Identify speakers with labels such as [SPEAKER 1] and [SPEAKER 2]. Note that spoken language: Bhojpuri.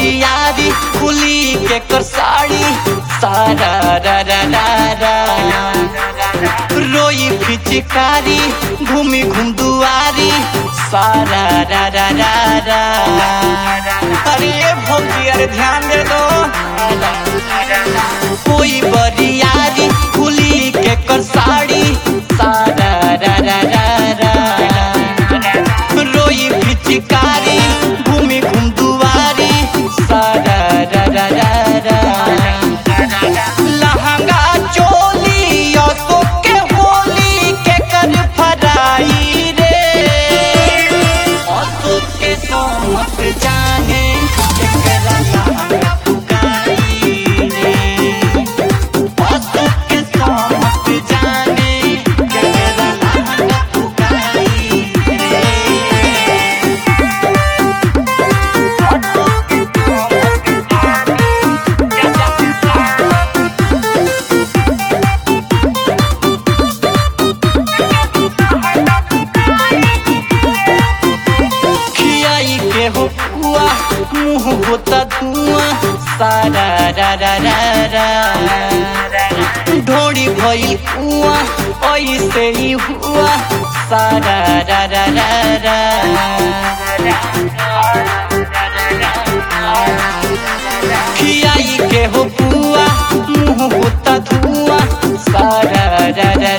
[SPEAKER 1] बरियारी खुली के कर साड़ी सारा रा रा रा रा रोई फिचकारी घूमी घूम दुआरी सारा रा रा रा रा। अरे भौजी अरे ध्यान दे दो। कोई बरियारी खुली के कर साड़ी सारा रा रा रा रा रोई फिचकारी घूमी घूम दुआरी सारा रा रा रा रा। लहंगा चोली असो के होली के कर फराई रे असो के तो मत जाने केकरा लहंगा फुकाई रे असो के तो मत जाने केकरा लहंगा फुकाई रे। मुँह होता धुआं सारा रा रा रा रा ढोड़ी भइल कुआं ऐसे ही हुआ सारा रा रा रा रा खियाई के हो पुआ मुँह होता धुआं सारा रा रा